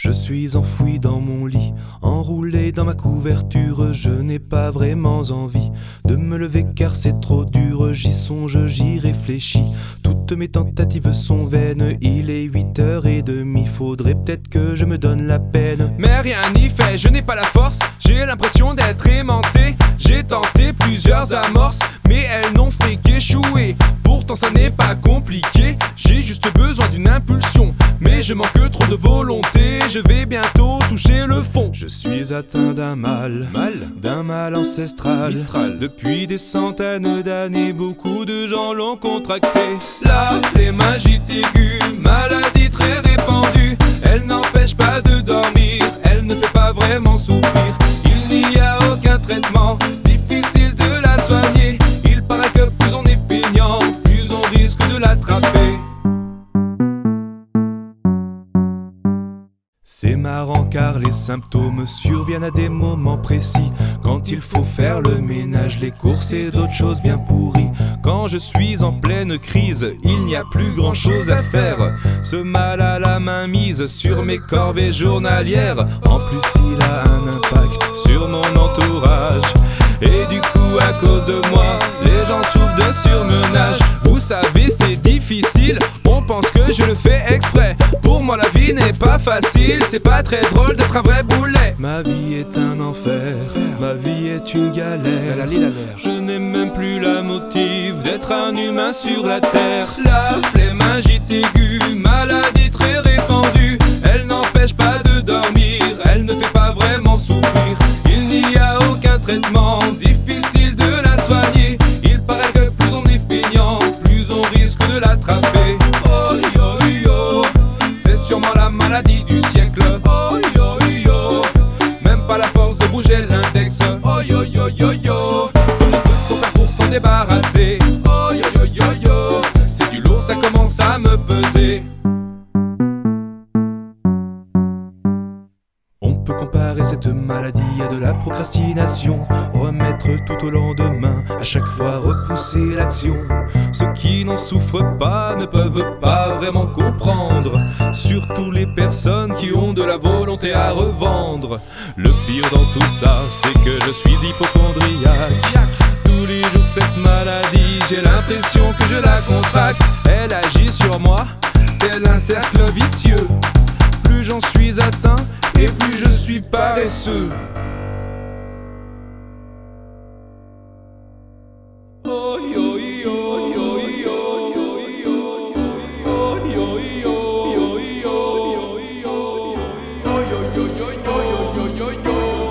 Je suis enfoui dans mon lit, enroulé dans ma couverture. Je n'ai pas vraiment envie de me lever car c'est trop dur. J'y songe, j'y réfléchis, toutes mes tentatives sont vaines. Il est 8h30, faudrait peut-être que je me donne la peine. Mais rien n'y fait, je n'ai pas la force, j'ai l'impression d'être aimanté. J'ai tenté plusieurs amorces, mais elles n'ont fait qu'échouer. Pourtant ça n'est pas compliqué, j'ai juste besoin d'une impulsion. Mais je manque trop de volonté, je vais bientôt toucher le fond. Je suis atteint d'un mal ancestral. Depuis des centaines d'années, beaucoup de gens l'ont contracté. La phlémingite aiguë, maladie très répandue. Elle n'empêche pas de dormir, elle ne fait pas vraiment souffrir. Il n'y a aucun traitement, difficile de la soigner. Il paraît que plus on est feignant, plus on risque de l'attraper. C'est marrant car les symptômes surviennent à des moments précis. Quand il faut faire le ménage, les courses et d'autres choses bien pourries. Quand je suis en pleine crise, il n'y a plus grand chose à faire. Ce mal a la main mise sur mes corvées journalières. En plus il a un impact sur mon entourage. Et du coup à cause de moi, les gens souffrent de surmenage. Vous savez c'est difficile, on pense que je le fais exprès. Pour moi la vie n'est pas facile, c'est pas très drôle d'être un vrai boulet. Ma vie est un enfer, ma vie est une galère. Je n'ai même plus la motive d'être un humain sur la terre. La phlémingite aiguë, maladie très répandue. Elle n'empêche pas de dormir, elle ne fait pas vraiment souffrir. Il n'y a aucun traitement, difficile de la soigner. Il paraît que plus on est feignant, plus on risque de l'attraper. Oh yo yo, c'est sûrement la maladie du siècle. Oh yo yo, même pas la force de bouger l'index. Oh yo yo yo yo, comment peut-on faire pour s'en débarrasser? Oh yo yo yo yo, c'est du lourd, ça commence à me peser. On peut comparer cette maladie à de la procrastination. Remettre tout au lendemain, à chaque fois repousser l'action. Ceux qui n'en souffrent pas ne peuvent pas vraiment comprendre. Surtout les personnes qui ont de la volonté à revendre. Le pire dans tout ça, c'est que je suis hypocondriaque. Tous les jours cette maladie, j'ai l'impression que je la contracte. Elle agit sur moi, tel un cercle vicieux. Plus j'en suis atteint, et plus je suis paresseux. Oh yo yo yo yo yo yo, oh yo yo yo yo yo, oh yo yo yo yo yo yo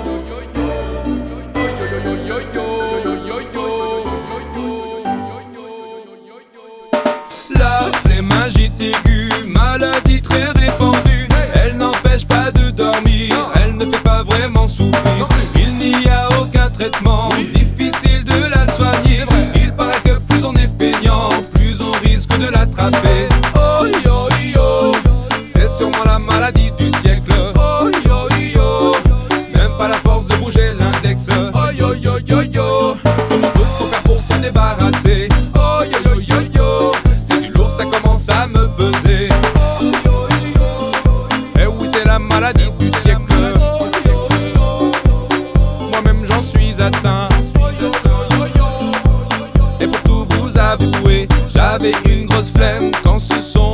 yo. La phlémingite aiguë, maladie très répandue. Elle n'empêche pas de dormir, elle ne fait pas vraiment souffrir. Il n'y a aucun traitement, difficile de la soigner. Il paraît que plus on est feignant, plus on risque de l'attraper. Oh yo yo, c'est sûrement la maladie du siècle. Oh yo yo, même pas la force de bouger l'index. Oh yo yo yo yo, comment peut-on faire pour s'en débarrasser? Oh yo yo yo yo, c'est du lourd, ça commence à me peser. La maladie du siècle. Moi-même j'en suis atteint. Et pour tout vous avouer, j'avais une grosse flemme quand ce sont